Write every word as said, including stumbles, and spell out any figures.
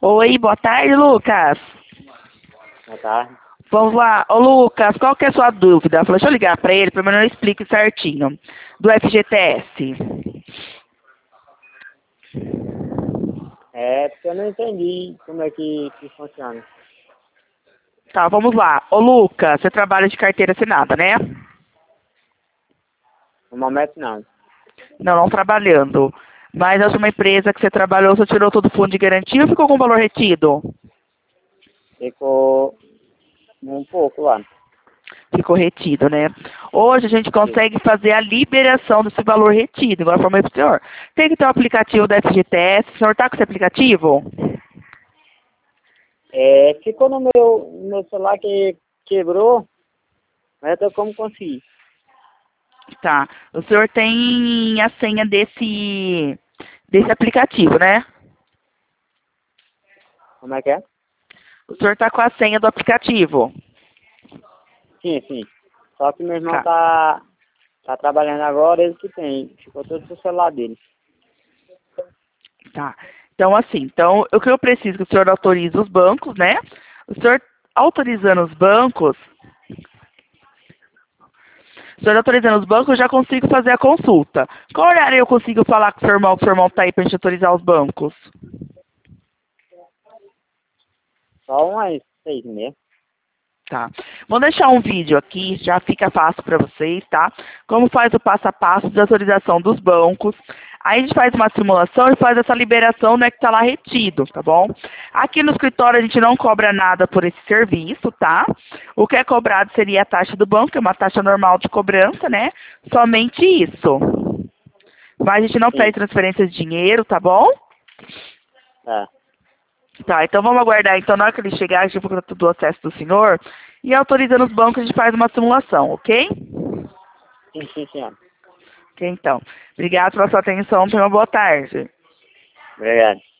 Oi, boa tarde, Lucas. Boa tarde. Vamos lá. Ô, Lucas, qual que é a sua dúvida? Eu falei, deixa eu ligar para ele, pelo menos eu explico certinho. Do F G T S. É porque eu não entendi como é que, que funciona. Tá, vamos lá. Ô, Lucas, você trabalha de carteira assinada, né? No momento não. Não, não trabalhando. Mas a sua empresa que você trabalhou, você tirou todo o fundo de garantia ou ficou com o valor retido? Ficou um pouco lá. Ficou retido, né? Hoje a gente consegue fazer a liberação desse valor retido. Agora eu falei para o senhor. Tem que ter o aplicativo da F G T S. O senhor está com esse aplicativo? É, ficou no meu, no meu celular que quebrou, mas eu tô como conseguir. Tá. O senhor tem a senha desse, desse aplicativo, né? Como é que é? O senhor está com a senha do aplicativo. Sim, sim. Só que meu irmão Tá. tá, tá trabalhando agora, ele que tem. Ficou todo pro celular dele. Tá. Então, assim, então, o que eu preciso que o senhor autorize os bancos, né? O senhor autorizando os bancos, o senhor autorizando os bancos, eu já consigo fazer a consulta. Qual horário eu consigo falar com o seu irmão, que o seu irmão tá aí pra gente autorizar os bancos? Só umas seis e meia. Tá. Vou deixar um vídeo aqui, já fica fácil para vocês, tá? Como faz o passo a passo de autorização dos bancos. Aí a gente faz uma simulação e faz essa liberação, né, que tá lá retido, tá bom? Aqui no escritório a gente não cobra nada por esse serviço, tá? O que é cobrado seria a taxa do banco, que é uma taxa normal de cobrança, né? Somente isso. Mas a gente não Sim. pede transferência de dinheiro, tá bom? Tá. Tá, então vamos aguardar. Então, na hora que ele chegar, a gente procura tudo o acesso do senhor. E autorizando os bancos, a gente faz uma simulação, ok? Sim, sim, senhora. Ok, então. Obrigado pela sua atenção. Tenha uma boa tarde. Obrigado.